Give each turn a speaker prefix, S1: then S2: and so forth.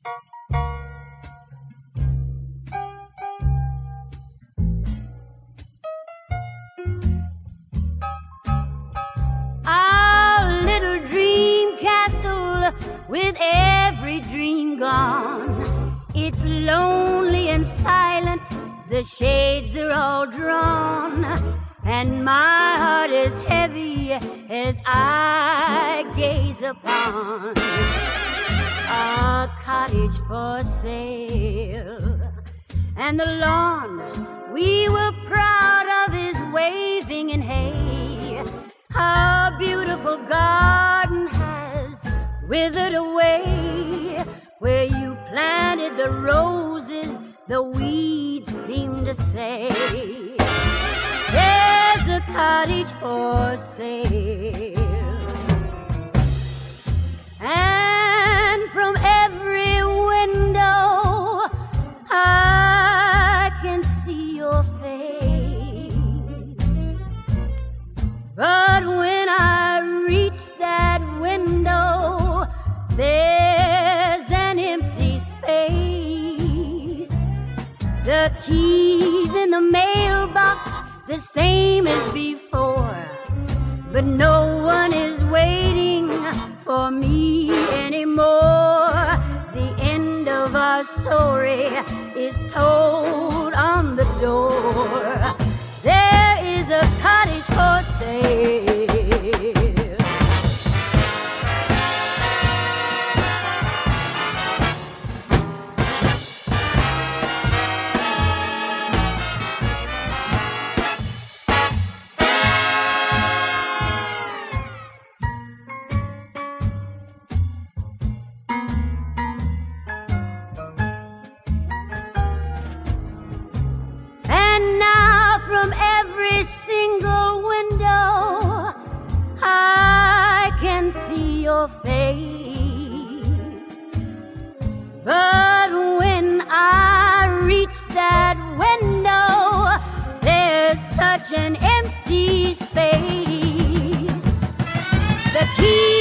S1: Our little dream castle, with every dream gone, it's lonely and silent, the shades are all drawn, and my heart is heavy as I gaze upon a cottage for sale. And the lawn we were proud of is waving in hay. Our beautiful garden has withered away. Where you planted the roses, the weeds seem to say, there's a cottage for sale. And from every window I can see your face. But when I reach that window, there's an empty space. The keys in the mailbox, the same as before, but no one is waiting for me anymore. The end of our story is told on the door. There is a cottage for sale. And now from every single window I can see your face. But when I reach that window, there's such an empty space. The key